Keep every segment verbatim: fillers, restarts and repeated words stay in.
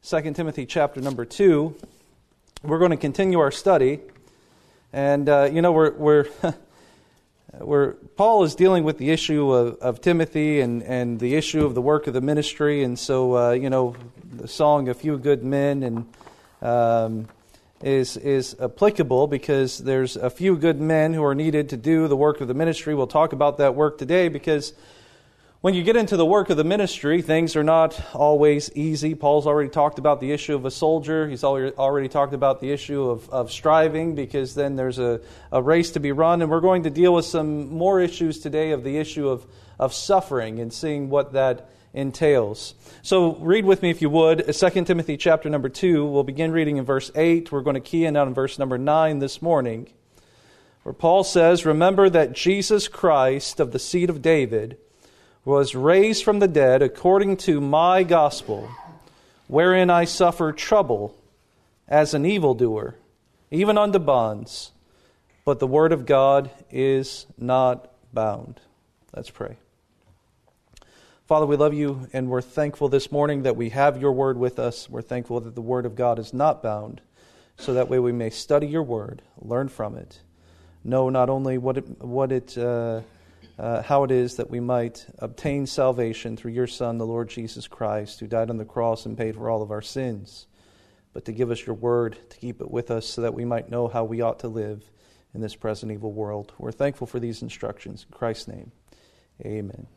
Second Timothy chapter number two. We're going to continue our study. And, uh, you know, we're, we're, we're, Paul is dealing with the issue of, of Timothy and, and the issue of the work of the ministry. And so, uh, you know, the song, A Few Good Men, and um, is is applicable because there's a few good men who are needed to do the work of the ministry. We'll talk about that work today because when you get into the work of the ministry, things are not always easy. Paul's already talked about the issue of a soldier. He's already talked about the issue of, of striving, because then there's a, a race to be run. And we're going to deal with some more issues today of the issue of, of suffering and seeing what that entails. So read with me if you would, Second Timothy chapter number two. We'll begin reading in verse eight. We're going to key in on verse number nine this morning, where Paul says, "Remember that Jesus Christ of the seed of David was raised from the dead according to my gospel, wherein I suffer trouble as an evildoer, even unto bonds. But the word of God is not bound." Let's pray. Father, we love you, and we're thankful this morning that we have your word with us. We're thankful that the word of God is not bound, so that way we may study your word, learn from it, know not only what it, what it, uh, uh, how it is that we might obtain salvation through your Son, the Lord Jesus Christ, who died on the cross and paid for all of our sins, but to give us your word, to keep it with us, so that we might know how we ought to live in this present evil world. We're thankful for these instructions. In Christ's name, amen.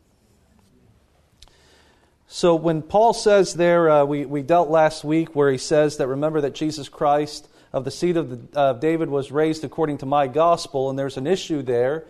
So when Paul says there, uh, we, we dealt last week where he says that remember that Jesus Christ of the seed of the, uh, David was raised according to my gospel, and there's an issue there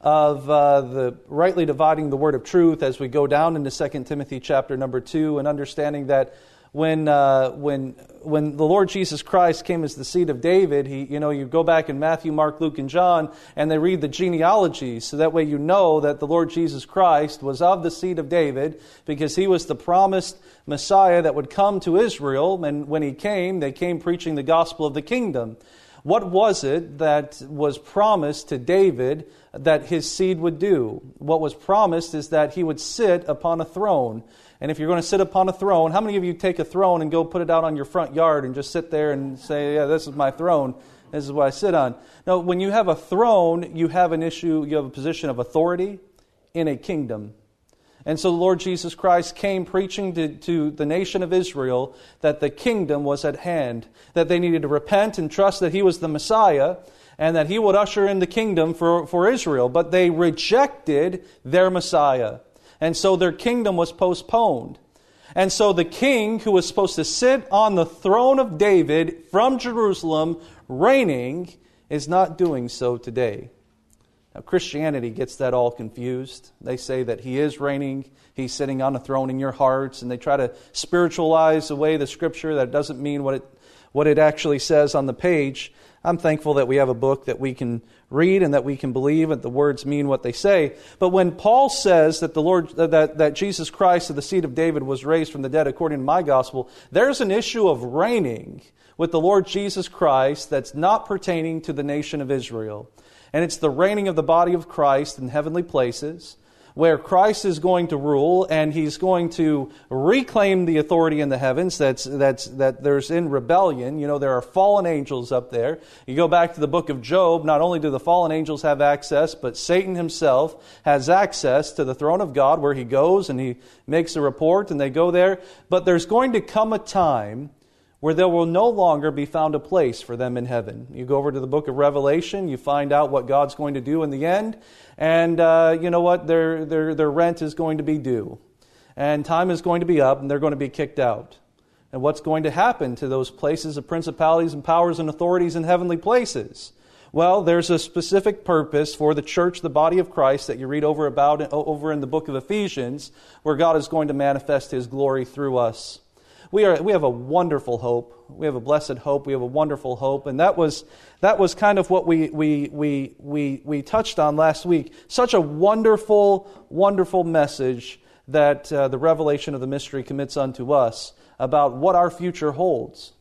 of uh, the rightly dividing the word of truth as we go down into Second Timothy chapter number two, and understanding that when uh, when when the Lord Jesus Christ came as the seed of David, he you know you go back in Matthew, Mark, Luke, and John, and they read the genealogies, so that way you know that the Lord Jesus Christ was of the seed of David, because he was the promised Messiah that would come to Israel. And when he came, they came preaching the gospel of the kingdom. What was it that was promised to David that his seed would do? What was promised is that he would sit upon a throne. And if you're going to sit upon a throne, how many of you take a throne and go put it out on your front yard and just sit there and say, yeah, this is my throne, this is what I sit on? No, when you have a throne, you have an issue, you have a position of authority in a kingdom. And so the Lord Jesus Christ came preaching to, to the nation of Israel that the kingdom was at hand, that they needed to repent and trust that he was the Messiah, and that he would usher in the kingdom for, for Israel. But they rejected their Messiah. And so their kingdom was postponed. And so the king who was supposed to sit on the throne of David from Jerusalem, reigning, is not doing so today. Now, Christianity gets that all confused. They say that he is reigning, he's sitting on a throne in your hearts, and they try to spiritualize away the Scripture. That doesn't mean what it what it actually says on the page. I'm thankful that we have a book that we can read and that we can believe and the words mean what they say. But when Paul says that the Lord, that, that Jesus Christ of the seed of David was raised from the dead according to my gospel, there's an issue of reigning with the Lord Jesus Christ that's not pertaining to the nation of Israel. And it's the reigning of the body of Christ in heavenly places, where Christ is going to rule, and he's going to reclaim the authority in the heavens that's that's that there's in rebellion. You know, there are fallen angels up there. You go back to the book of Job, not only do the fallen angels have access, but Satan himself has access to the throne of God, where he goes and he makes a report and they go there. But there's going to come a time where there will no longer be found a place for them in heaven. You go over to the book of Revelation, you find out what God's going to do in the end, and uh, you know what? Their, their, their rent is going to be due. And time is going to be up, and they're going to be kicked out. And what's going to happen to those places of principalities and powers and authorities in heavenly places? Well, there's a specific purpose for the church, the body of Christ, that you read over about over in the book of Ephesians, where God is going to manifest his glory through us. We are we have a wonderful hope. We have a blessed hope. We have a wonderful hope. And that was that was kind of what we we we we we touched on last week. Such a wonderful, wonderful message that uh, the revelation of the mystery commits unto us about what our future holds.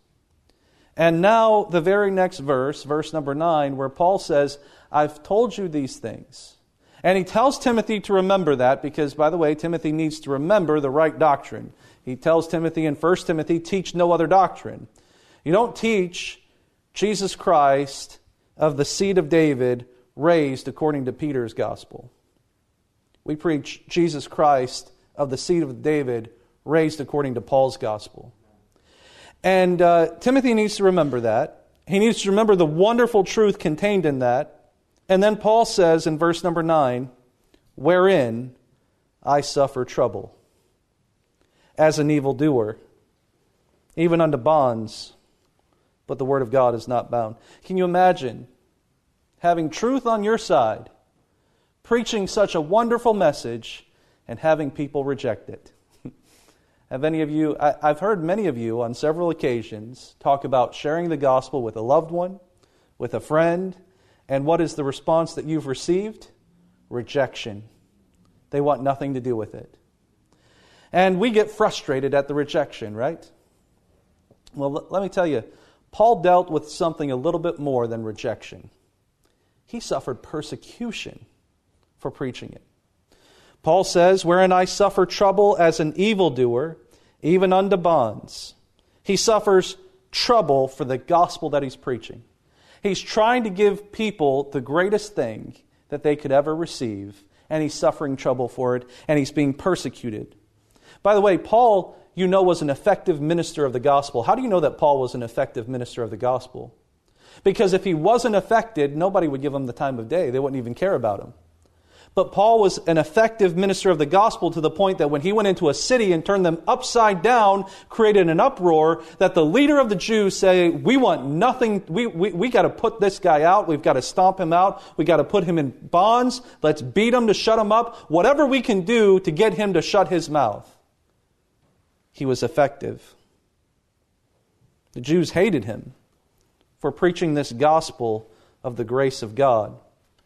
And now the very next verse, verse number nine, where Paul says, I've told you these things. And he tells Timothy to remember that because, by the way, Timothy needs to remember the right doctrine. He tells Timothy in First Timothy, teach no other doctrine. You don't teach Jesus Christ of the seed of David raised according to Peter's gospel. We preach Jesus Christ of the seed of David raised according to Paul's gospel. And uh, Timothy needs to remember that. He needs to remember the wonderful truth contained in that. And then Paul says in verse number nine, wherein I suffer trouble as an evildoer, even unto bonds, but the word of God is not bound. Can you imagine having truth on your side, preaching such a wonderful message, and having people reject it? Have any of you, I, I've heard many of you on several occasions talk about sharing the gospel with a loved one, with a friend, and what is the response that you've received? Rejection. They want nothing to do with it. And we get frustrated at the rejection, right? Well, l- let me tell you, Paul dealt with something a little bit more than rejection. He suffered persecution for preaching it. Paul says, wherein I suffer trouble as an evildoer, even unto bonds. He suffers trouble for the gospel that he's preaching. He's trying to give people the greatest thing that they could ever receive, and he's suffering trouble for it, and he's being persecuted. By the way, Paul, you know, was an effective minister of the gospel. How do you know that Paul was an effective minister of the gospel? Because if he wasn't affected, nobody would give him the time of day. They wouldn't even care about him. But Paul was an effective minister of the gospel to the point that when he went into a city and turned them upside down, created an uproar, that the leader of the Jews say, we want nothing, we, we, we got to put this guy out, we've got to stomp him out, we got to put him in bonds, let's beat him to shut him up, whatever we can do to get him to shut his mouth. He was effective. The Jews hated him for preaching this gospel of the grace of God.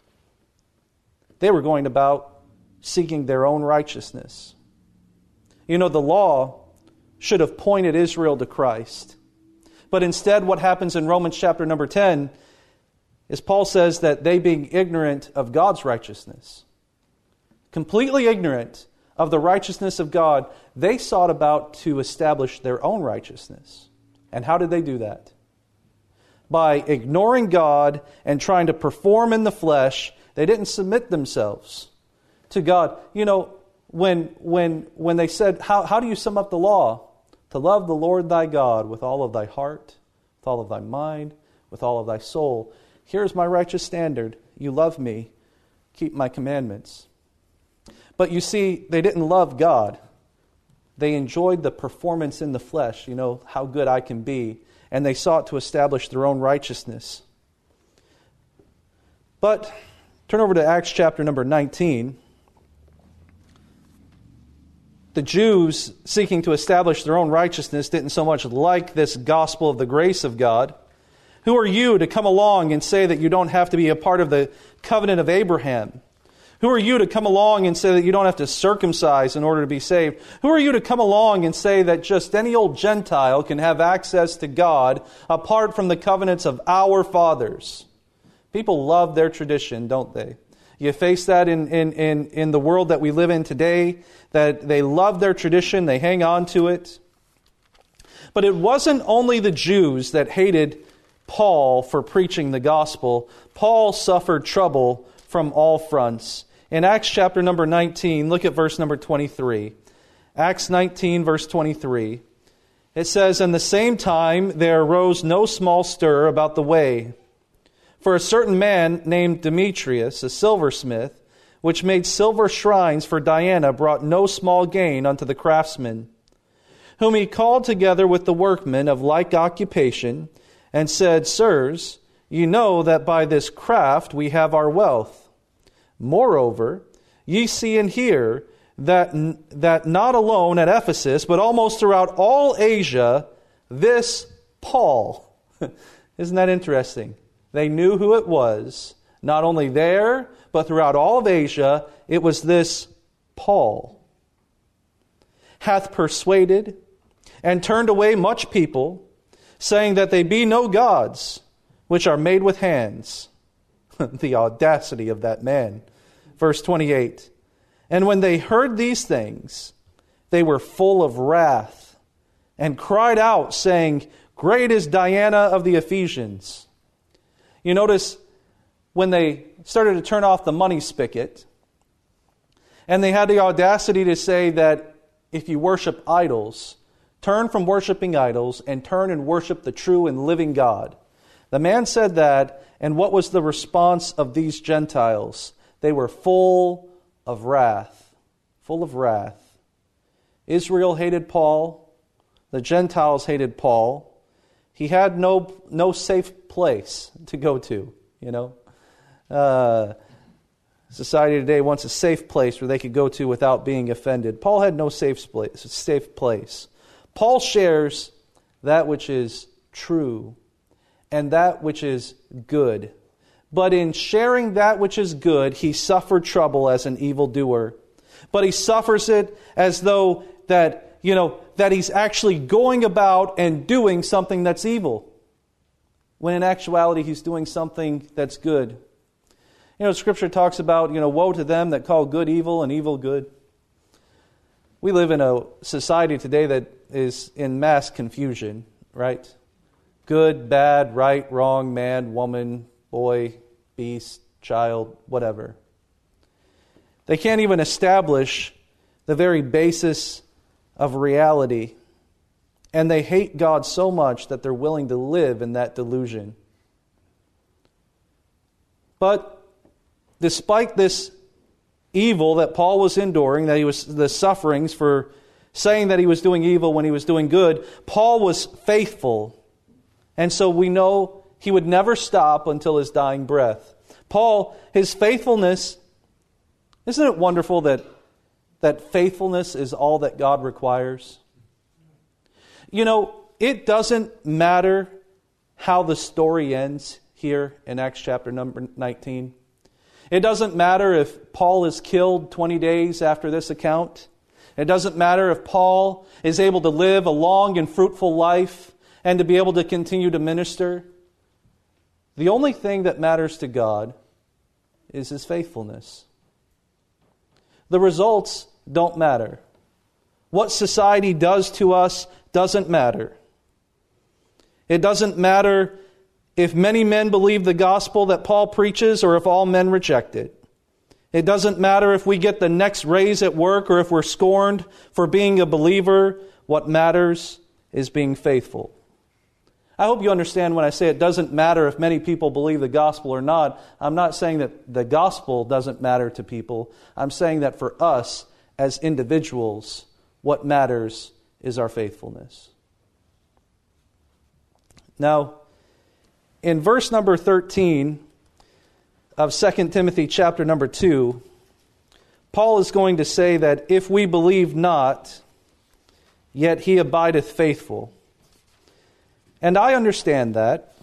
They were going about seeking their own righteousness. You know, the law should have pointed Israel to Christ. But instead, what happens in Romans chapter number ten is Paul says that they, being ignorant of God's righteousness, completely ignorant of the righteousness of God, they sought about to establish their own righteousness. And how did they do that? By ignoring God and trying to perform in the flesh. They didn't submit themselves to God. You know, when when when they said, how, how do you sum up the law? To love the Lord thy God with all of thy heart, with all of thy mind, with all of thy soul. Here's my righteous standard. You love me, keep my commandments. But you see, they didn't love God. They enjoyed the performance in the flesh, you know, how good I can be. And they sought to establish their own righteousness. But turn over to Acts chapter number nineteen. The Jews, seeking to establish their own righteousness, didn't so much like this gospel of the grace of God. Who are you to come along and say that you don't have to be a part of the covenant of Abraham? Who are you to come along and say that you don't have to circumcise in order to be saved? Who are you to come along and say that just any old Gentile can have access to God apart from the covenants of our fathers? People love their tradition, don't they? You face that in, in, in, in the world that we live in today, that they love their tradition, they hang on to it. But it wasn't only the Jews that hated Paul for preaching the gospel. Paul suffered trouble from all fronts. In Acts chapter number nineteen, look at verse number twenty-three. Acts nineteen, verse twenty-three. It says, "In the same time there arose no small stir about the way. For a certain man named Demetrius, a silversmith, which made silver shrines for Diana, brought no small gain unto the craftsmen, whom he called together with the workmen of like occupation, and said, Sirs, ye know that by this craft we have our wealth. Moreover, ye see and hear that, that not alone at Ephesus, but almost throughout all Asia, this Paul." Isn't that interesting? They knew who it was. Not only there, but throughout all of Asia, it was this Paul. "Hath persuaded and turned away much people, saying that they be no gods, which are made with hands." The audacity of that man. Verse twenty-eight. "And when they heard these things, they were full of wrath and cried out, saying, "Great is Diana of the Ephesians." You notice when they started to turn off the money spigot, and they had the audacity to say that if you worship idols, turn from worshiping idols and turn and worship the true and living God. The man said that, and what was the response of these Gentiles? They were full of wrath. Full of wrath. Israel hated Paul. The Gentiles hated Paul. He had no no safe place to go to, you know. Uh, society today wants a safe place where they could go to without being offended. Paul had no safe place. Safe place. Paul shares that which is true and that which is good. But in sharing that which is good, he suffered trouble as an evildoer. But he suffers it as though that, you know, that he's actually going about and doing something that's evil, when in actuality he's doing something that's good. You know, Scripture talks about, you know, woe to them that call good evil and evil good. We live in a society today that is in mass confusion, right? Good, bad, right, wrong, man, woman, boy, beast, child, whatever. They can't even establish the very basis of reality. And they hate God so much that they're willing to live in that delusion. But despite this evil that Paul was enduring, that he was the sufferings for saying that he was doing evil when he was doing good, Paul was faithful. And so we know he would never stop until his dying breath. Paul, his faithfulness, isn't it wonderful that, that faithfulness is all that God requires? You know, it doesn't matter how the story ends here in Acts chapter number nineteen. It doesn't matter if Paul is killed twenty days after this account. It doesn't matter if Paul is able to live a long and fruitful life and to be able to continue to minister. The only thing that matters to God is His faithfulness. The results don't matter. What society does to us doesn't matter. It doesn't matter if many men believe the gospel that Paul preaches or if all men reject it. It doesn't matter if we get the next raise at work or if we're scorned for being a believer. What matters is being faithful. I hope you understand when I say it doesn't matter if many people believe the gospel or not. I'm not saying that the gospel doesn't matter to people. I'm saying that for us as individuals, what matters is our faithfulness. Now, in verse number thirteen of Second Timothy chapter number two, Paul is going to say that if we believe not, yet he abideth faithful. And I understand that.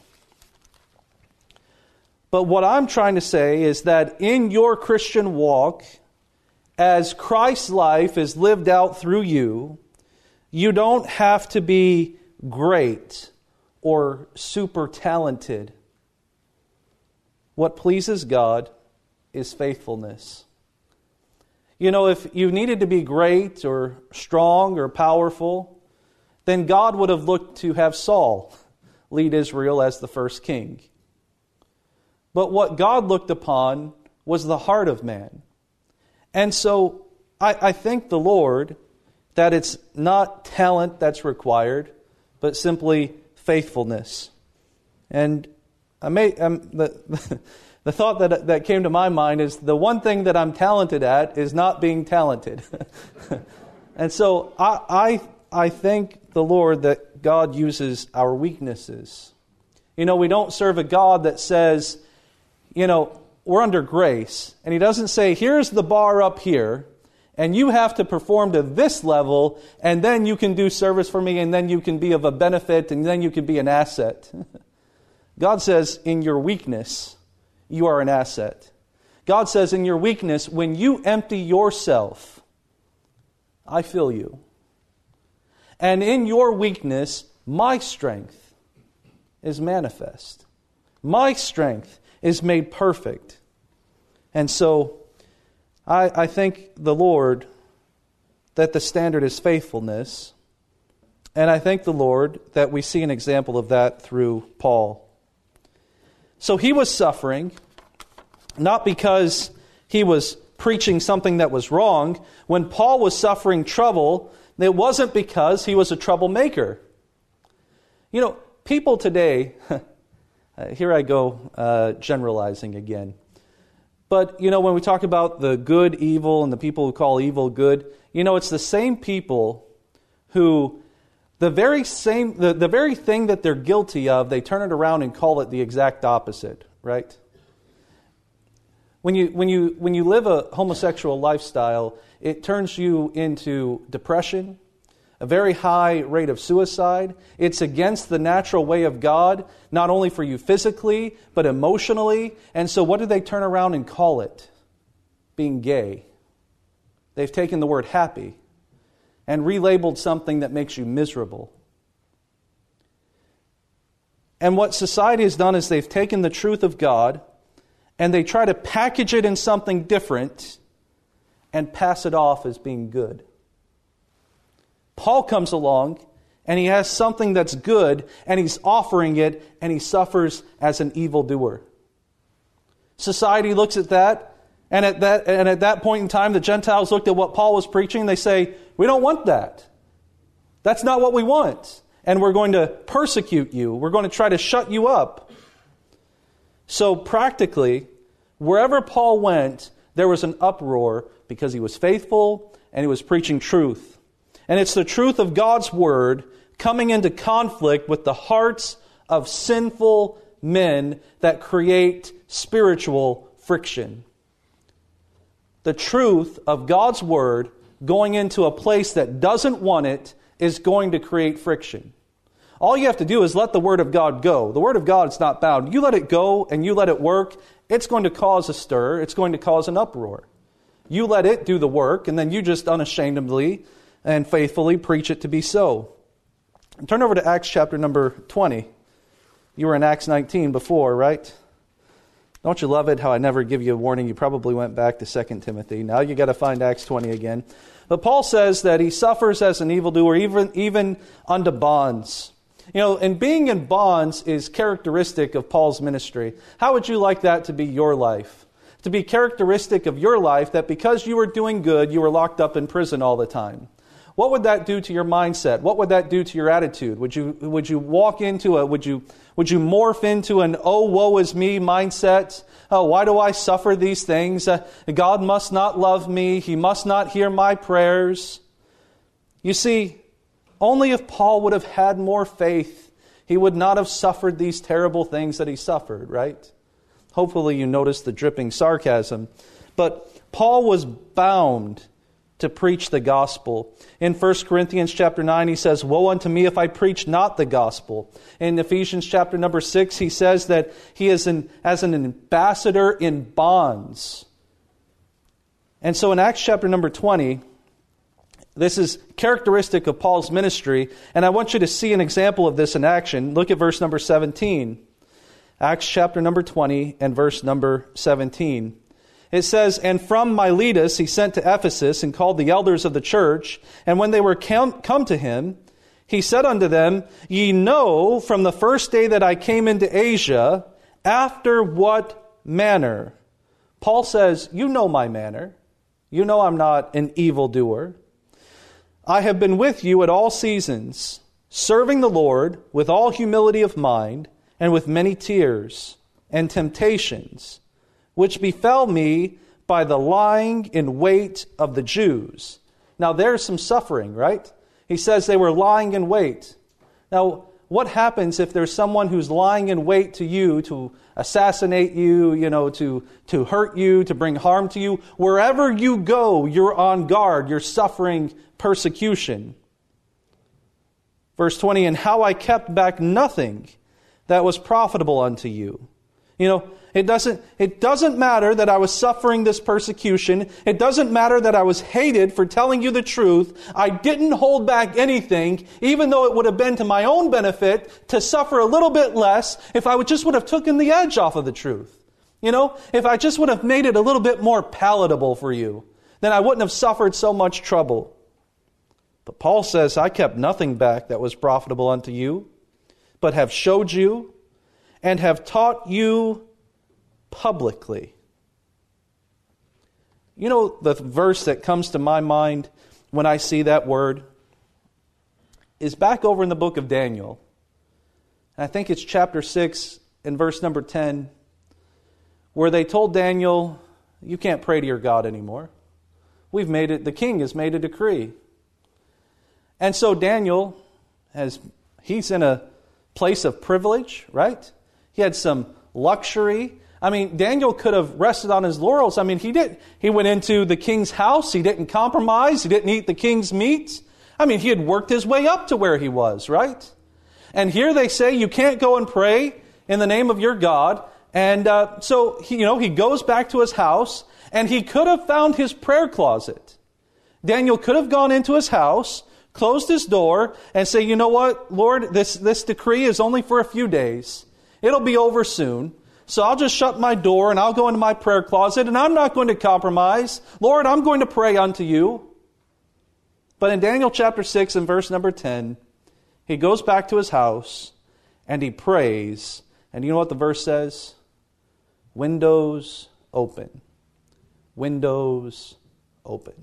But what I'm trying to say is that in your Christian walk, as Christ's life is lived out through you, you don't have to be great or super talented. What pleases God is faithfulness. You know, if you needed to be great or strong or powerful, then God would have looked to have Saul lead Israel as the first king. But what God looked upon was the heart of man. And so I, I thank the Lord that it's not talent that's required, but simply faithfulness. And I may um, the the thought that that came to my mind is the one thing that I'm talented at is not being talented. And so I, I I thank the Lord that God uses our weaknesses. You know, we don't serve a God that says, you know, we're under grace. And He doesn't say, here's the bar up here, and you have to perform to this level, and then you can do service for me, and then you can be of a benefit, and then you can be an asset. God says, in your weakness, you are an asset. God says, in your weakness, when you empty yourself, I fill you. And in your weakness, my strength is manifest. My strength is made perfect. And so, I, I thank the Lord that the standard is faithfulness. And I thank the Lord that we see an example of that through Paul. So he was suffering, not because he was preaching something that was wrong. When Paul was suffering trouble, it wasn't because he was a troublemaker. You know, people today, here I go uh, generalizing again. But, you know, when we talk about the good evil and the people who call evil good, you know, it's the same people who, the very same, the, the very thing that they're guilty of, they turn it around and call it the exact opposite, right? When you when you when you live a homosexual lifestyle, it turns you into depression, a very high rate of suicide. It's against the natural way of God, not only for you physically, but emotionally. And so what do they turn around and call it? Being gay. They've taken the word happy and relabeled something that makes you miserable. And what society has done is they've taken the truth of God and they try to package it in something different and pass it off as being good. Paul comes along and he has something that's good and he's offering it and he suffers as an evildoer. Society looks at that and at that and at that point in time the Gentiles looked at what Paul was preaching. They say, we don't want that. That's not what we want. And we're going to persecute you. We're going to try to shut you up. So practically, wherever Paul went, there was an uproar because he was faithful and he was preaching truth. And it's the truth of God's word coming into conflict with the hearts of sinful men that create spiritual friction. The truth of God's word going into a place that doesn't want it is going to create friction. All you have to do is let the Word of God go. The Word of God is not bound. You let it go and you let it work, it's going to cause a stir. It's going to cause an uproar. You let it do the work, and then you just unashamedly and faithfully preach it to be so. Turn over to Acts chapter number twenty. You were in Acts nineteen before, right? Don't you love it how I never give you a warning? You probably went back to Second Timothy. Now you got to find Acts twenty again. But Paul says that he suffers as an evildoer, even, even unto bonds. You know, and being in bonds is characteristic of Paul's ministry. How would you like that to be your life? To be characteristic of your life that because you were doing good, you were locked up in prison all the time. What would that do to your mindset? What would that do to your attitude? Would you would you walk into a would you would you morph into an oh woe is me mindset? Oh, why do I suffer these things? Uh, God must not love me. He must not hear my prayers. You see, only if Paul would have had more faith, he would not have suffered these terrible things that he suffered, right? Hopefully you notice the dripping sarcasm. But Paul was bound to preach the gospel. In First Corinthians chapter nine, he says, woe unto me if I preach not the gospel. In Ephesians chapter number six, he says that he is an, as an ambassador in bonds. And so in Acts chapter number twenty, this is characteristic of Paul's ministry, and I want you to see an example of this in action. Look at verse number seventeen. Acts chapter number twenty and verse number seventeen. It says, and from Miletus he sent to Ephesus and called the elders of the church. And when they were come, come to him, he said unto them, ye know from the first day that I came into Asia, after what manner? Paul says, you know my manner. You know I'm not an evildoer. I have been with you at all seasons, serving the Lord with all humility of mind and with many tears and temptations, which befell me by the lying in wait of the Jews. Now there's some suffering, right? He says they were lying in wait. Now, what happens if there's someone who's lying in wait to you to assassinate you, you know, to, to hurt you, to bring harm to you? Wherever you go, you're on guard. You're suffering persecution. Verse twenty, and how I kept back nothing that was profitable unto you. You know, it doesn't, it doesn't matter that I was suffering this persecution. It doesn't matter that I was hated for telling you the truth. I didn't hold back anything, even though it would have been to my own benefit to suffer a little bit less if I would just would have taken the edge off of the truth. You know, if I just would have made it a little bit more palatable for you, then I wouldn't have suffered so much trouble. But Paul says, I kept nothing back that was profitable unto you, but have showed you and have taught you publicly. You know the verse that comes to my mind when I see that word is back over in the book of Daniel. And I think it's chapter six and verse number ten, where they told Daniel, you can't pray to your God anymore. We've made it, the king has made a decree. And so Daniel, has, he's in a place of privilege, right? He had some luxury. I mean, Daniel could have rested on his laurels. I mean, he did. He went into the king's house. He didn't compromise. He didn't eat the king's meat. I mean, he had worked his way up to where he was, right? And here they say you can't go and pray in the name of your God. And uh, so, he, you know, he goes back to his house, and he could have found his prayer closet. Daniel could have gone into his house, closed his door, and say, you know what, Lord, this, this decree is only for a few days. It'll be over soon. So I'll just shut my door and I'll go into my prayer closet and I'm not going to compromise. Lord, I'm going to pray unto you. But in Daniel chapter six and verse number ten, he goes back to his house and he prays. And you know what the verse says? Windows open. Windows open.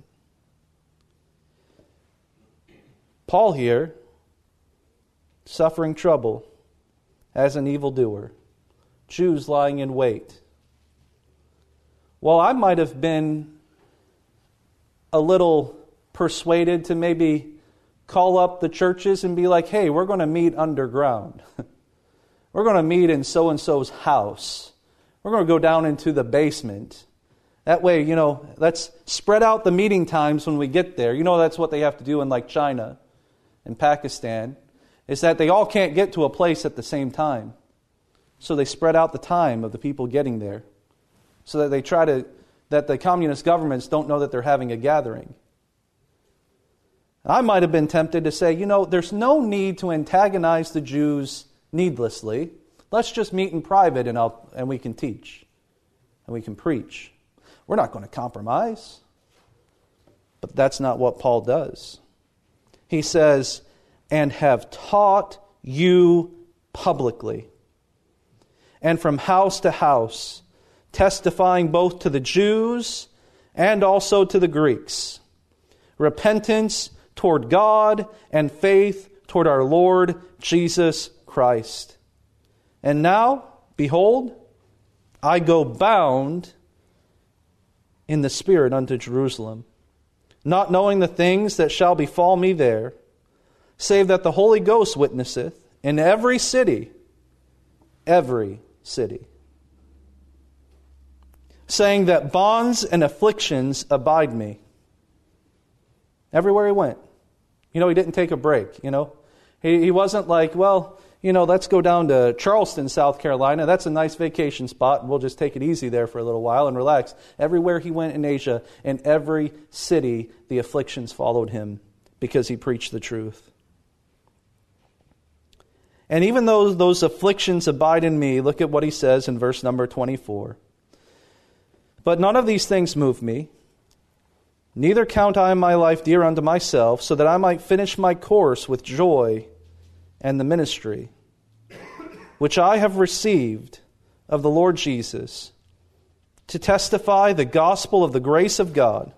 Paul here, suffering trouble as an evildoer. Jews lying in wait. Well, I might have been a little persuaded to maybe call up the churches and be like, hey, we're going to meet underground. We're going to meet in so-and-so's house. We're going to go down into the basement. That way, you know, let's spread out the meeting times when we get there. You know, that's what they have to do in like China and Pakistan, is that they all can't get to a place at the same time. So they spread out the time of the people getting there so that they try to, that the communist governments don't know that they're having a gathering. I might have been tempted to say, you know, there's no need to antagonize the Jews needlessly. Let's just meet in private and I'll, and we can teach and we can preach. We're not going to compromise. But that's not what Paul does. He says, and have taught you publicly, and from house to house, testifying both to the Jews and also to the Greeks, repentance toward God and faith toward our Lord Jesus Christ. And now, behold, I go bound in the Spirit unto Jerusalem, not knowing the things that shall befall me there, save that the Holy Ghost witnesseth in every city, every city, saying that bonds and afflictions abide me. Everywhere he went. You know, he didn't take a break, you know. He, he wasn't like, well, you know, let's go down to Charleston, South Carolina. That's a nice vacation spot, and we'll just take it easy there for a little while and relax. Everywhere he went in Asia, in every city, the afflictions followed him because he preached the truth. And even though those afflictions abide in me, look at what he says in verse number twenty-four. But none of these things move me, neither count I my life dear unto myself, so that I might finish my course with joy and the ministry, which I have received of the Lord Jesus, to testify the gospel of the grace of God.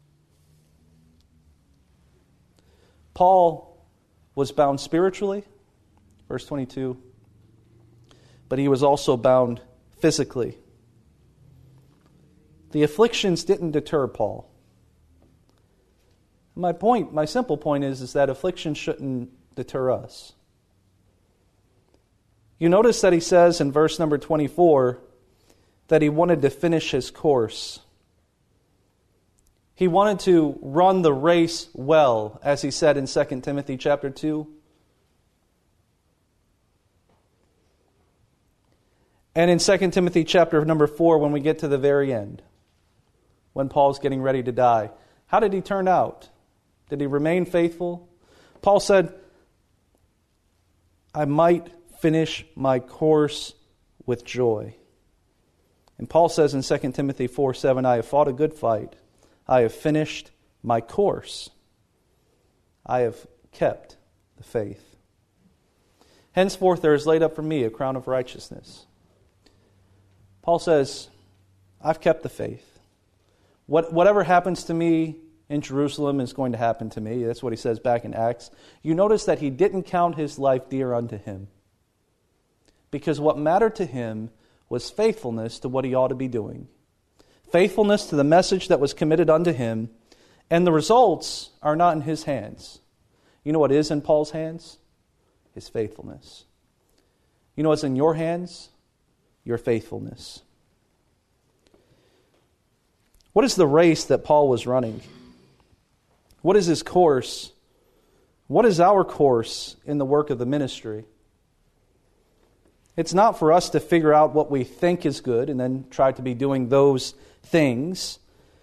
Paul was bound spiritually, verse twenty-two, but he was also bound physically. The afflictions didn't deter Paul. My point, my simple point is, is that affliction shouldn't deter us. You notice that he says in verse number twenty-four that he wanted to finish his course. He wanted to run the race well, as he said in Second Timothy chapter two. And in Second Timothy chapter number four, when we get to the very end, when Paul's getting ready to die, how did he turn out? Did he remain faithful? Paul said, I might finish my course with joy. And Paul says in Second Timothy four seven, I have fought a good fight. I have finished my course. I have kept the faith. Henceforth there is laid up for me a crown of righteousness. Paul says, I've kept the faith. What, whatever happens to me in Jerusalem is going to happen to me. That's what he says back in Acts. You notice that he didn't count his life dear unto him, because what mattered to him was faithfulness to what he ought to be doing. Faithfulness to the message that was committed unto him, and the results are not in his hands. You know what is in Paul's hands? His faithfulness. You know what's in your hands? Your faithfulness. What is the race that Paul was running? What is his course? What is our course in the work of the ministry? It's not for us to figure out what we think is good and then try to be doing those things.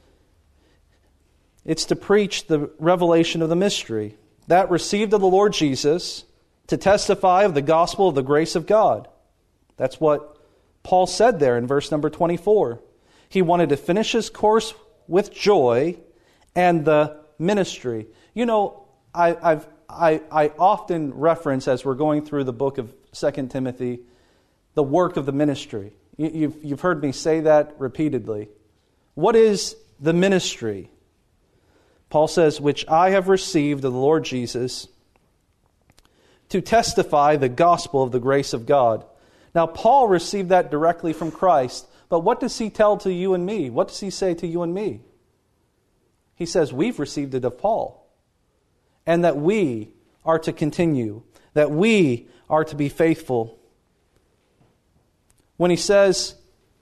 It's to preach the revelation of the mystery, that received of the Lord Jesus, to testify of the gospel of the grace of God. That's what Paul said there in verse number twenty-four. He wanted to finish his course with joy and the ministry. You know, I, I've, I, I often reference, as we're going through the book of Second Timothy, the work of the ministry. You, you've, you've heard me say that repeatedly. What is the ministry? Paul says, which I have received of the Lord Jesus, to testify the gospel of the grace of God. Now, Paul received that directly from Christ, but what does he tell to you and me? What does he say to you and me? He says, we've received it of Paul, and that we are to continue, that we are to be faithful. When he says,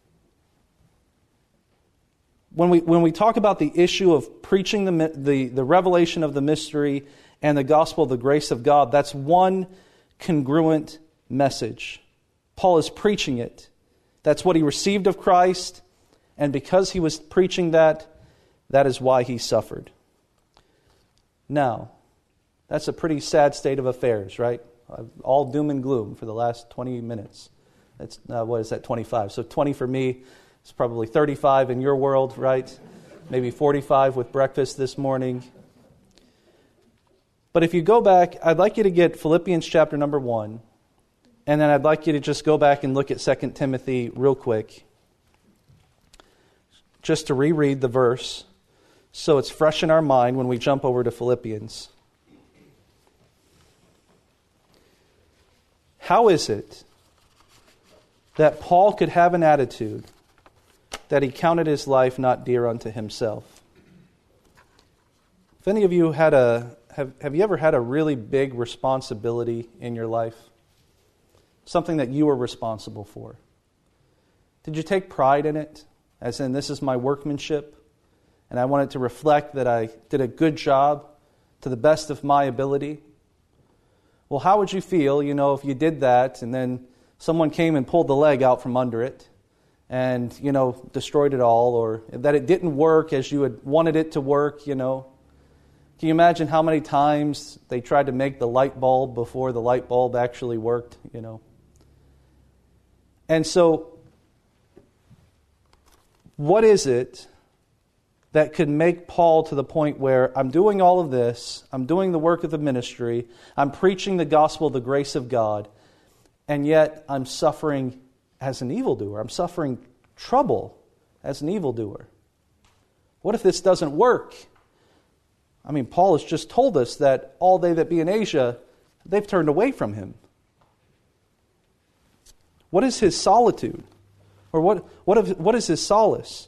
when we when we talk about the issue of preaching the, the, the revelation of the mystery and the gospel of the grace of God, that's one congruent message. Paul is preaching it. That's what he received of Christ, and because he was preaching that, that is why he suffered. Now, that's a pretty sad state of affairs, right? All doom and gloom for the last twenty minutes. That's uh, what is that, twenty-five? So twenty for me is probably thirty-five in your world, right? Maybe forty-five with breakfast this morning. But if you go back, I'd like you to get Philippians chapter number one, and then I'd like you to just go back and look at Second Timothy real quick, just to reread the verse, so it's fresh in our mind when we jump over to Philippians. How is it that Paul could have an attitude that he counted his life not dear unto himself? If any of you had a, have, have you ever had a really big responsibility in your life? Something that you were responsible for. Did you take pride in it? As in, this is my workmanship, and I want it to reflect that I did a good job to the best of my ability? Well, how would you feel, you know, if you did that and then someone came and pulled the leg out from under it and, you know, destroyed it all, or that it didn't work as you had wanted it to work, you know? Can you imagine how many times they tried to make the light bulb before the light bulb actually worked, you know? And so, what is it that could make Paul to the point where I'm doing all of this, I'm doing the work of the ministry, I'm preaching the gospel of the grace of God, and yet I'm suffering as an evildoer. I'm suffering trouble as an evildoer. What if this doesn't work? I mean, Paul has just told us that all they that be in Asia, they've turned away from him. What is his solitude? Or what, what, if, what is his solace?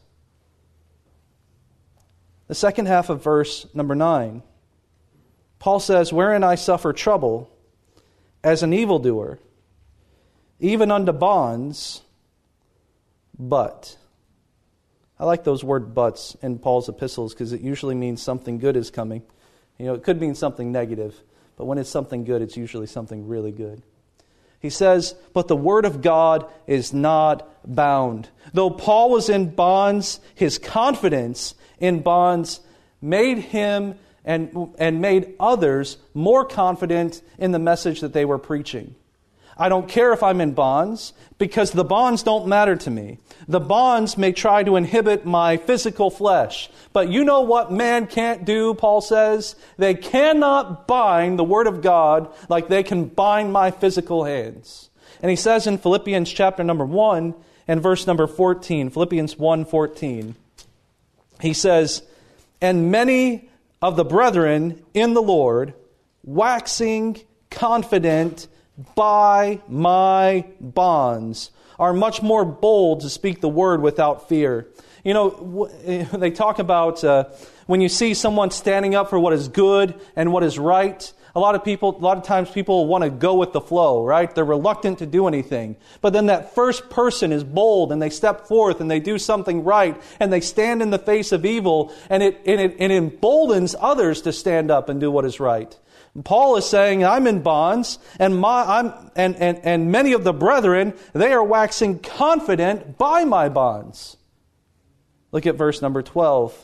The second half of verse number nine, Paul says, wherein I suffer trouble as an evildoer, even unto bonds, but. I like those word buts in Paul's epistles because it usually means something good is coming. You know, it could mean something negative, but when it's something good, it's usually something really good. He says, but the word of God is not bound. Though Paul was in bonds, his confidence in bonds made him and, and made others more confident in the message that they were preaching. I don't care if I'm in bonds, because the bonds don't matter to me. The bonds may try to inhibit my physical flesh. But you know what man can't do, Paul says? They cannot bind the Word of God like they can bind my physical hands. And he says in Philippians chapter number one and verse number fourteen, Philippians one fourteen, he says, "And many of the brethren in the Lord, waxing confident by my bonds, are much more bold to speak the word without fear." You know, they talk about uh, when you see someone standing up for what is good and what is right, a lot of people, a lot of times people want to go with the flow, right? They're reluctant to do anything. But then that first person is bold and they step forth and they do something right and they stand in the face of evil, and it, and it, it emboldens others to stand up and do what is right. Paul is saying, I'm in bonds, and my I'm and, and, and many of the brethren, they are waxing confident by my bonds. Look at verse number twelve.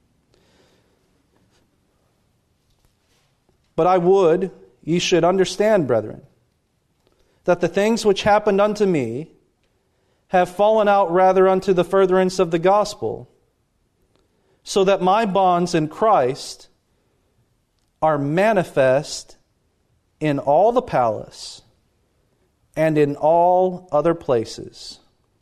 "But I would ye should understand, brethren, that the things which happened unto me have fallen out rather unto the furtherance of the gospel, so that my bonds in Christ are manifest in all the palace and in all other places."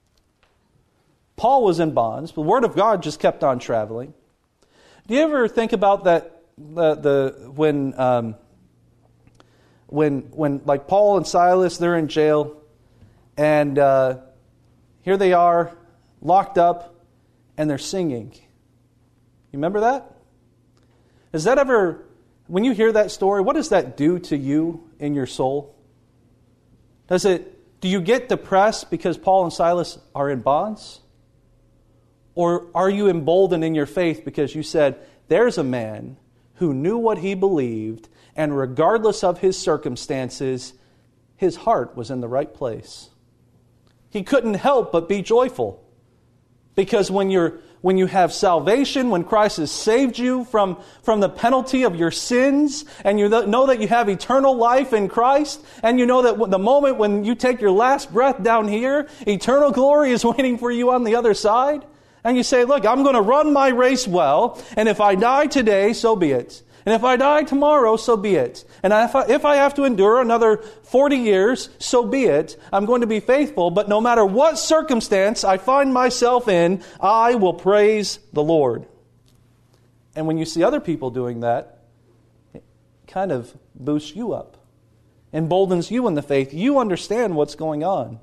Paul was in bonds, but the Word of God just kept on traveling. Do you ever think about that? The, the when um, when when like Paul and Silas, they're in jail, and uh, here they are, locked up, and they're singing. You remember that? Is that ever? When you hear that story, what does that do to you in your soul? Does it? Do you get depressed because Paul and Silas are in bonds? Or are you emboldened in your faith because you said, there's a man who knew what he believed, and regardless of his circumstances, his heart was in the right place. He couldn't help but be joyful. Because when you're when you have salvation, when Christ has saved you from, from the penalty of your sins, and you know that you have eternal life in Christ, and you know that the moment when you take your last breath down here, eternal glory is waiting for you on the other side, and you say, look, I'm going to run my race well, and if I die today, so be it. And if I die tomorrow, so be it. And if I, if I have to endure another forty years, so be it. I'm going to be faithful, but no matter what circumstance I find myself in, I will praise the Lord. And when you see other people doing that, it kind of boosts you up, emboldens you in the faith. You understand what's going on.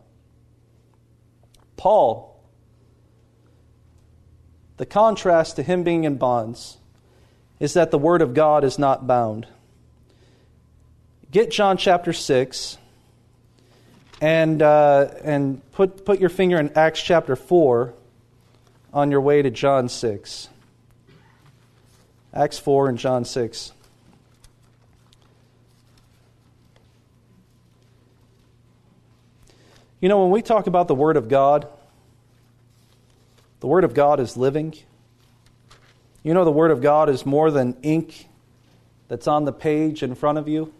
Paul, the contrast to him being in bonds is that the Word of God is not bound. Get John chapter six and uh, and put, put your finger in Acts chapter four on your way to John six. Acts four and John six. You know, when we talk about the Word of God, the Word of God is living. You know, the Word of God is more than ink that's on the page in front of you.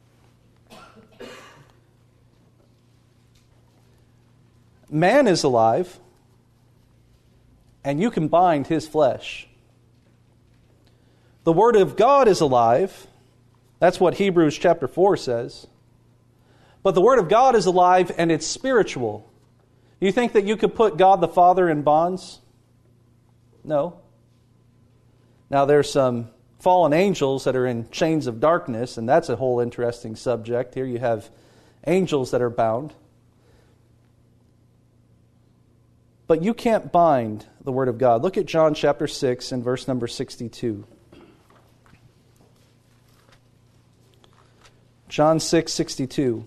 Man is alive, and you can bind his flesh. The Word of God is alive. That's what Hebrews chapter four says. But the Word of God is alive, and it's spiritual. You think that you could put God the Father in bonds? No. Now, there's some fallen angels that are in chains of darkness, and that's a whole interesting subject. Here you have angels that are bound. But you can't bind the Word of God. Look at John chapter six and verse number sixty-two. John six, sixty-two.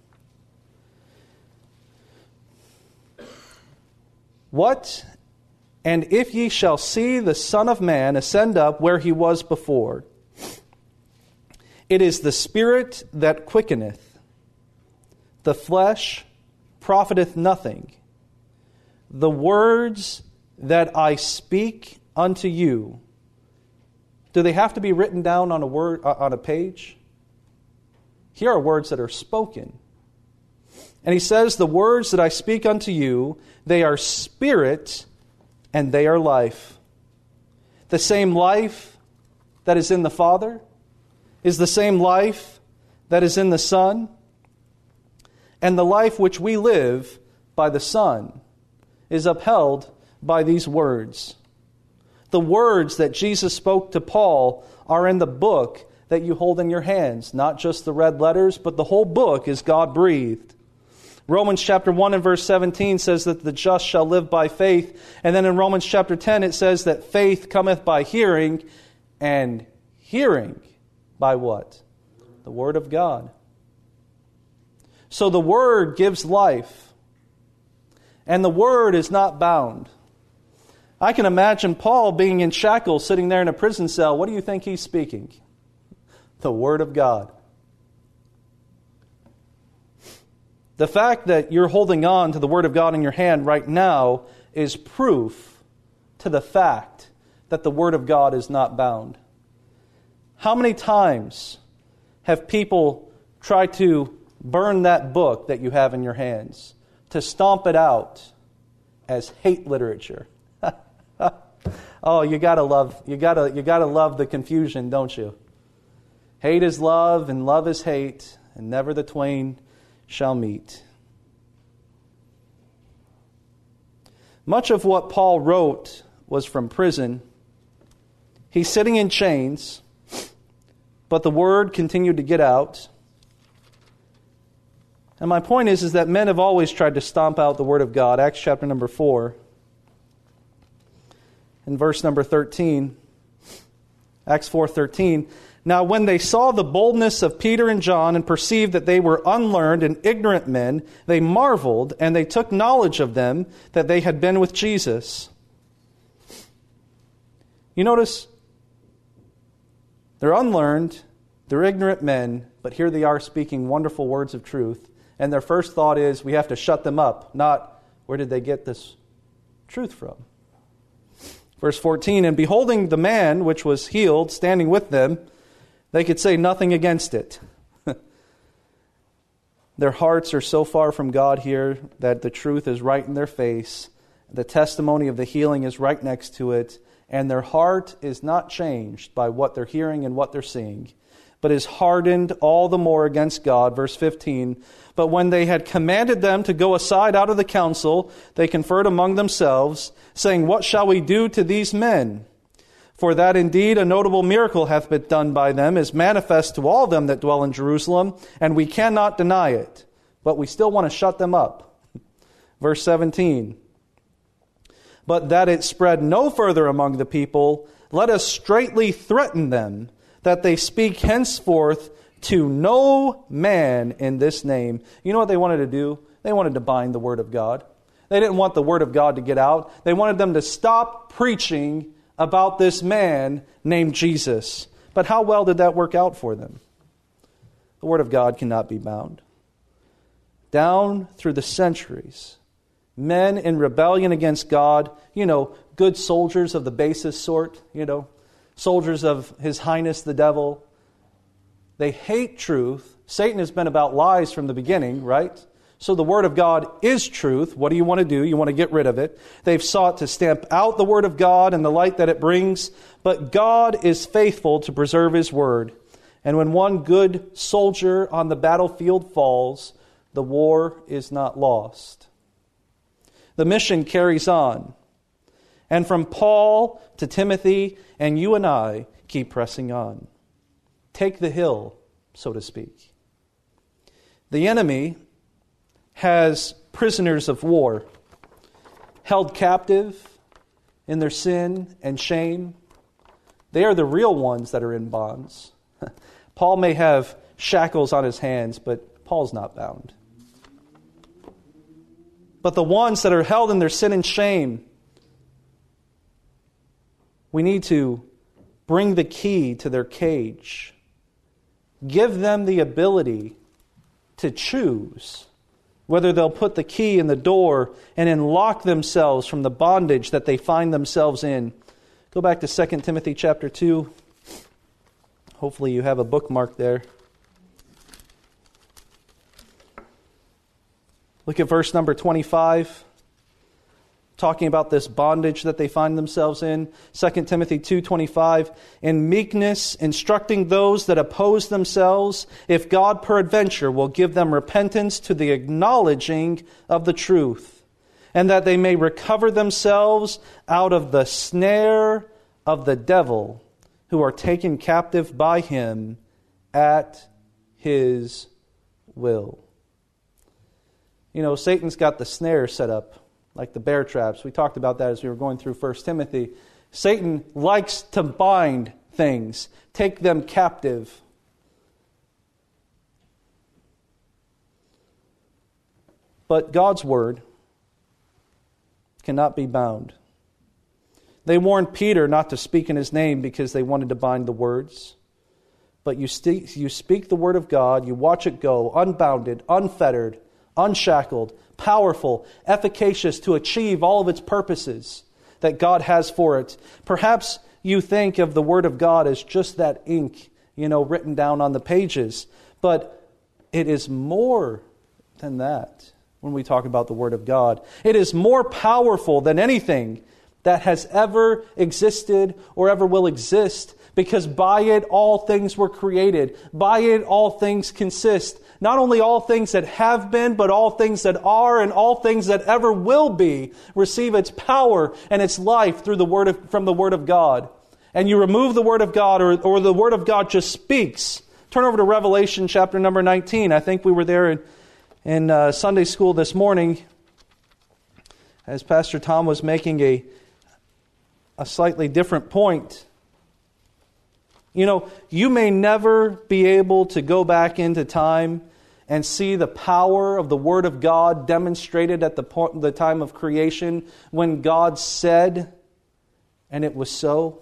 What? And if ye shall see the Son of Man ascend up where he was before, it is the Spirit that quickeneth, the flesh profiteth nothing. The words that I speak unto you, do they have to be written down on a word on a page? Here are words that are spoken. And he says, the words that I speak unto you, they are spirit and they are life. The same life that is in the Father is the same life that is in the Son. And the life which we live by the Son is upheld by these words. The words that Jesus spoke to Paul are in the book that you hold in your hands. Not just the red letters, but the whole book is God-breathed. Romans chapter one and verse seventeen says that the just shall live by faith. And then in Romans chapter ten it says that faith cometh by hearing, and hearing by what? The Word of God. So the Word gives life. And the Word is not bound. I can imagine Paul being in shackles, sitting there in a prison cell. What do you think he's speaking? The Word of God. The fact that you're holding on to the Word of God in your hand right now is proof to the fact that the Word of God is not bound. How many times have people tried to burn that book that you have in your hands, to stomp it out as hate literature? Oh, you gotta love you gotta you gotta love the confusion, don't you? Hate is love, and love is hate, and never the twain shall meet. Much of what Paul wrote was from prison. He's sitting in chains, but the word continued to get out. And my point is, is that men have always tried to stomp out the Word of God. Acts chapter number four. In verse number thirteen. Acts four thirteen. Now when they saw the boldness of Peter and John and perceived that they were unlearned and ignorant men, they marveled, and they took knowledge of them that they had been with Jesus. You notice, they're unlearned, they're ignorant men, but here they are speaking wonderful words of truth. And their first thought is, we have to shut them up, not where did they get this truth from? Verse fourteen, and beholding the man which was healed standing with them, they could say nothing against it. Their hearts are so far from God here that the truth is right in their face. The testimony of the healing is right next to it. And their heart is not changed by what they're hearing and what they're seeing, but is hardened all the more against God. Verse fifteen, but when they had commanded them to go aside out of the council, they conferred among themselves, saying, what shall we do to these men? For that indeed a notable miracle hath been done by them, is manifest to all them that dwell in Jerusalem, and we cannot deny it. But we still want to shut them up. Verse seventeen, but that it spread no further among the people, let us straitly threaten them, that they speak henceforth to no man in this name. You know what they wanted to do? They wanted to bind the Word of God. They didn't want the Word of God to get out. They wanted them to stop preaching about this man named Jesus. But how well did that work out for them? The Word of God cannot be bound. Down through the centuries, men in rebellion against God, you know, good soldiers of the basest sort, you know, soldiers of His Highness the devil, they hate truth. Satan has been about lies from the beginning, right? So the Word of God is truth. What do you want to do? You want to get rid of it. They've sought to stamp out the Word of God and the light that it brings. But God is faithful to preserve His Word. And when one good soldier on the battlefield falls, the war is not lost. The mission carries on. And from Paul to Timothy and you and I keep pressing on. Take the hill, so to speak. The enemy has prisoners of war held captive in their sin and shame. They are the real ones that are in bonds. Paul may have shackles on his hands, but Paul's not bound. But the ones that are held in their sin and shame, we need to bring the key to their cage. Give them the ability to choose whether they'll put the key in the door and unlock themselves from the bondage that they find themselves in. Go back to Second Timothy chapter two. Hopefully you have a bookmark there. Look at verse number twenty-five, talking about this bondage that they find themselves in. Second Timothy two twenty-five, in meekness, instructing those that oppose themselves, if God peradventure will give them repentance to the acknowledging of the truth, and that they may recover themselves out of the snare of the devil, who are taken captive by him at his will. You know, Satan's got the snare set up, like the bear traps. We talked about that as we were going through First Timothy. Satan likes to bind things, take them captive. But God's word cannot be bound. They warned Peter not to speak in his name because they wanted to bind the words. But you, st- you speak the word of God, you watch it go, unbounded, unfettered, unshackled, powerful, efficacious to achieve all of its purposes that God has for it. Perhaps you think of the Word of God as just that ink, you know, written down on the pages. But it is more than that when we talk about the Word of God. It is more powerful than anything that has ever existed or ever will exist, because by it all things were created. By it all things consist. Not only all things that have been, but all things that are and all things that ever will be receive its power and its life through the word of, from the Word of God. And you remove the Word of God, or, or the Word of God just speaks. Turn over to Revelation chapter number nineteen. I think we were there in, in uh, Sunday school this morning as Pastor Tom was making a, a slightly different point. You know, you may never be able to go back into time and see the power of the Word of God demonstrated at the, point, the time of creation when God said, and it was so.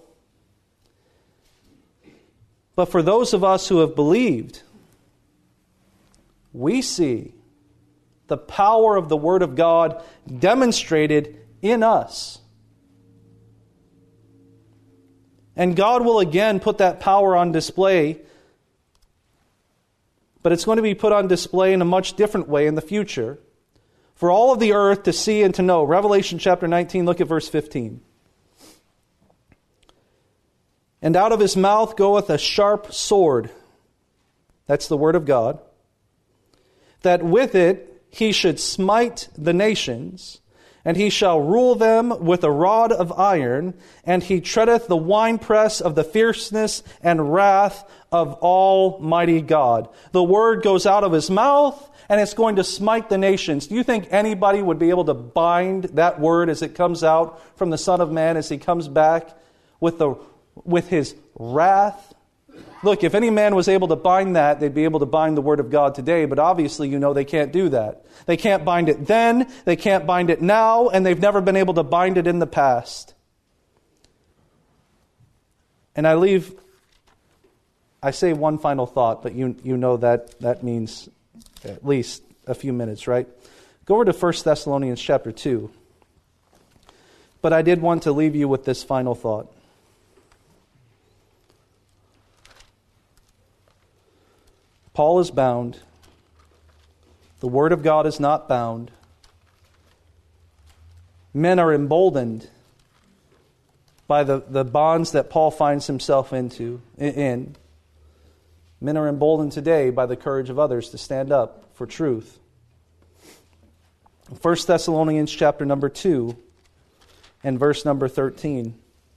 But for those of us who have believed, we see the power of the Word of God demonstrated in us. And God will again put that power on display, but it's going to be put on display in a much different way in the future for all of the earth to see and to know. Revelation chapter nineteen, look at verse fifteen. And out of his mouth goeth a sharp sword. That's the word of God. That with it he should smite the nations, and he shall rule them with a rod of iron, and he treadeth the winepress of the fierceness and wrath of Almighty God. The word goes out of his mouth, and it's going to smite the nations. Do you think anybody would be able to bind that word as it comes out from the Son of Man as he comes back with the with his wrath? Look, if any man was able to bind that, they'd be able to bind the Word of God today, but obviously you know they can't do that. They can't bind it then, they can't bind it now, and they've never been able to bind it in the past. And I leave, I say one final thought, but you you know that that means at least a few minutes, right? Go over to First Thessalonians chapter two. But I did want to leave you with this final thought. Paul is bound. The Word of God is not bound. Men are emboldened by the, the bonds that Paul finds himself into in. Men are emboldened today by the courage of others to stand up for truth. First Thessalonians chapter number two and verse number thirteen.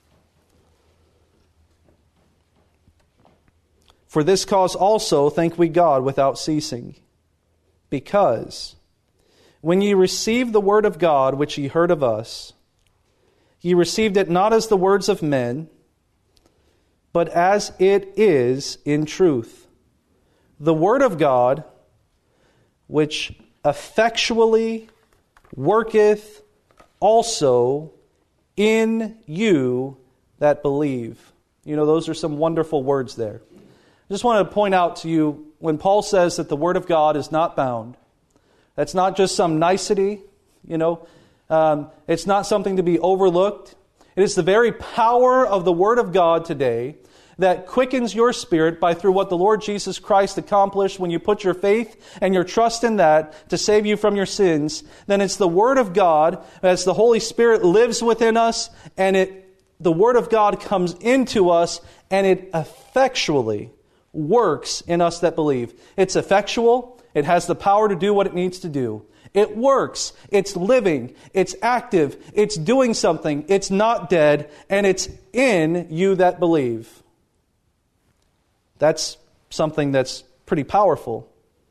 For this cause also thank we God without ceasing, because when ye received the word of God which ye heard of us, ye received it not as the words of men, but as it is in truth, the word of God, which effectually worketh also in you that believe. You know, those are some wonderful words there. I just want to point out to you, when Paul says that the Word of God is not bound, that's not just some nicety, you know. Um, it's not something to be overlooked. It is the very power of the Word of God today that quickens your spirit by through what the Lord Jesus Christ accomplished when you put your faith and your trust in that to save you from your sins, then it's the Word of God as the Holy Spirit lives within us, and it the Word of God comes into us, and it effectually works in us that believe. It's effectual. It has the power to do what it needs to do. It works. It's living. It's active. It's doing something. It's not dead. And it's in you that believe. That's something that's pretty powerful.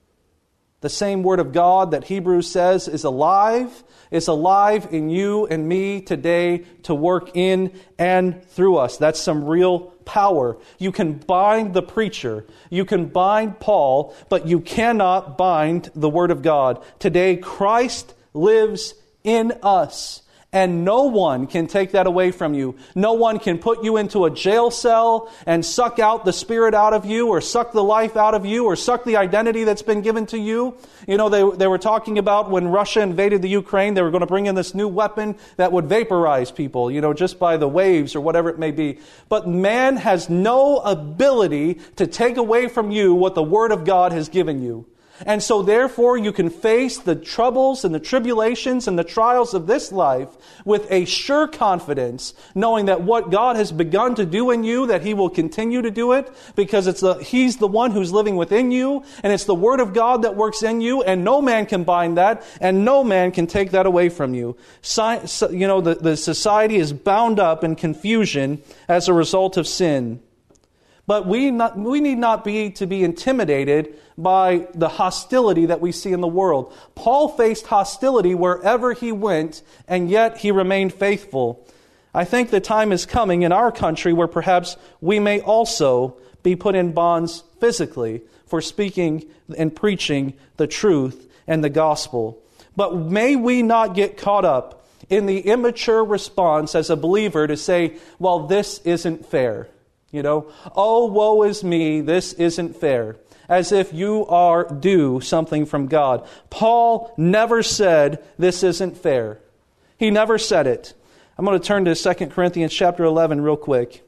The same Word of God that Hebrews says is alive, is alive in you and me today to work in and through us. That's some real power. You can bind the preacher. You can bind Paul, but you cannot bind the Word of God. Today, Christ lives in us. And no one can take that away from you. No one can put you into a jail cell and suck out the Spirit out of you, or suck the life out of you, or suck the identity that's been given to you. You know, they, they were talking about when Russia invaded the Ukraine, they were going to bring in this new weapon that would vaporize people, you know, just by the waves or whatever it may be. But man has no ability to take away from you what the Word of God has given you. And so therefore you can face the troubles and the tribulations and the trials of this life with a sure confidence, knowing that what God has begun to do in you, that He will continue to do it, because it's the, He's the one who's living within you, and it's the Word of God that works in you, and no man can bind that, and no man can take that away from you. Si- so, you know, the, the society is bound up in confusion as a result of sin. But we not, we need not be to be intimidated by the hostility that we see in the world. Paul faced hostility wherever he went, and yet he remained faithful. I think the time is coming in our country where perhaps we may also be put in bonds physically for speaking and preaching the truth and the gospel. But may we not get caught up in the immature response as a believer to say, well, this isn't fair. You know, oh, woe is me, this isn't fair. As if you are due something from God. Paul never said, this isn't fair. He never said it. I'm going to turn to Second Corinthians chapter eleven real quick.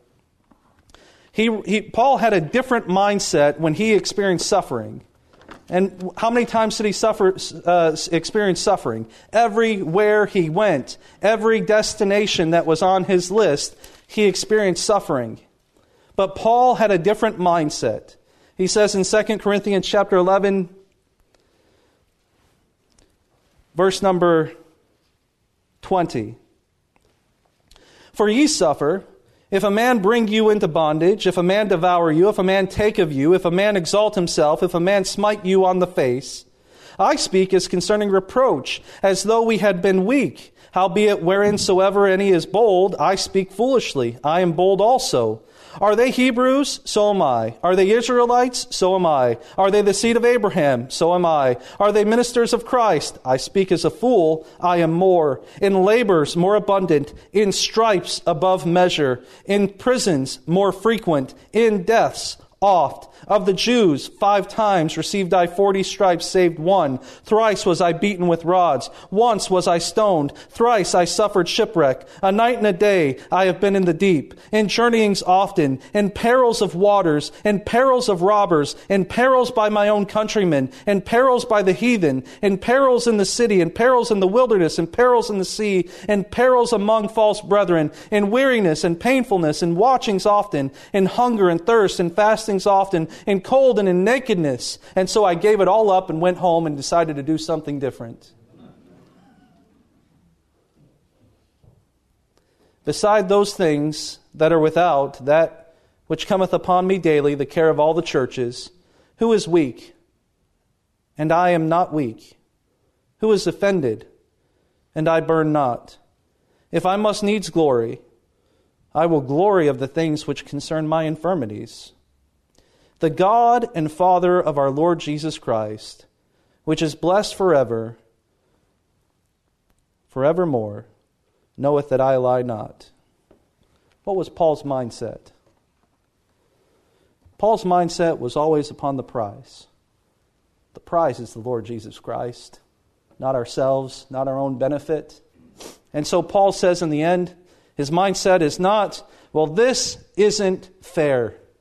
He, he, Paul had a different mindset when he experienced suffering. And how many times did he suffer, uh, experience suffering? Everywhere he went, every destination that was on his list, he experienced suffering. But Paul had a different mindset. He says in Second Corinthians chapter eleven, verse number twenty. For ye suffer, if a man bring you into bondage, if a man devour you, if a man take of you, if a man exalt himself, if a man smite you on the face. I speak as concerning reproach, as though we had been weak. Howbeit whereinsoever any is bold, I speak foolishly. I am bold also. Are they Hebrews? So am I. Are they Israelites? So am I. Are they the seed of Abraham? So am I. Are they ministers of Christ? I speak as a fool. I am more. In labors more abundant. In stripes above measure. In prisons more frequent. In deaths oft. Of the Jews, five times received I forty stripes, saved one. Thrice was I beaten with rods. Once was I stoned. Thrice I suffered shipwreck. A night and a day I have been in the deep. In journeyings often. In perils of waters. In perils of robbers. In perils by my own countrymen. In perils by the heathen. In perils in the city. In perils in the wilderness. In perils in the sea. In perils among false brethren. In weariness and painfulness. In watchings often. In hunger and thirst. In fastings often. In cold and in nakedness. And so I gave it all up and went home and decided to do something different. Beside those things that are without, that which cometh upon me daily, the care of all the churches, who is weak? And I am not weak. Who is offended? And I burn not. If I must needs glory, I will glory of the things which concern my infirmities. The God and Father of our Lord Jesus Christ, which is blessed forever, forevermore, knoweth that I lie not. What was Paul's mindset? Paul's mindset was always upon the prize. The prize is the Lord Jesus Christ, not ourselves, not our own benefit. And so Paul says in the end, his mindset is not, well, this isn't fair.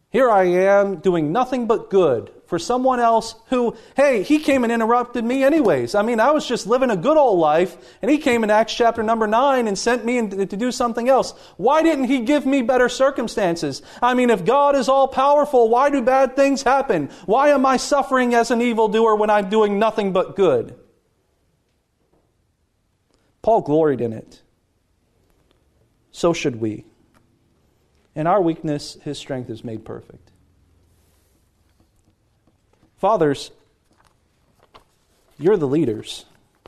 Here I am doing nothing but good for someone else who, hey, he came and interrupted me anyways. I mean, I was just living a good old life, and he came in Acts chapter number nine and sent me to do something else. Why didn't he give me better circumstances? I mean, if God is all powerful, why do bad things happen? Why am I suffering as an evildoer when I'm doing nothing but good? Paul gloried in it. So should we. In our weakness, His strength is made perfect. Fathers, you're the leaders.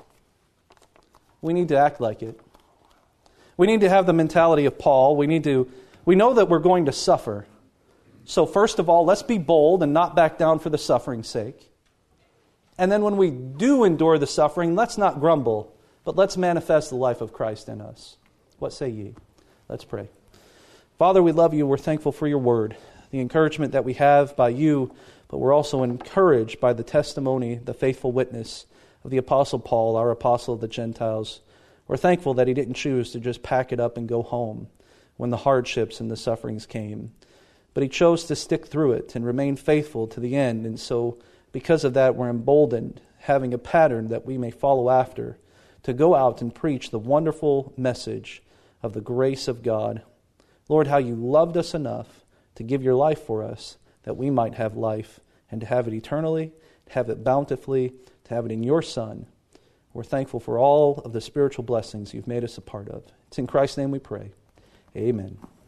We need to act like it. We need to have the mentality of Paul. We need to, we know that we're going to suffer. So first of all, let's be bold and not back down for the suffering's sake. And then when we do endure the suffering, let's not grumble, but let's manifest the life of Christ in us. What say ye? Let's pray. Father, we love you. We're thankful for your word, the encouragement that we have by you, but we're also encouraged by the testimony, the faithful witness of the Apostle Paul, our apostle of the Gentiles. We're thankful that he didn't choose to just pack it up and go home when the hardships and the sufferings came, but he chose to stick through it and remain faithful to the end. And so because of that, we're emboldened, having a pattern that we may follow after, to go out and preach the wonderful message of the grace of God. Lord, how you loved us enough to give your life for us that we might have life and to have it eternally, to have it bountifully, to have it in your Son. We're thankful for all of the spiritual blessings you've made us a part of. It's in Christ's name we pray. Amen.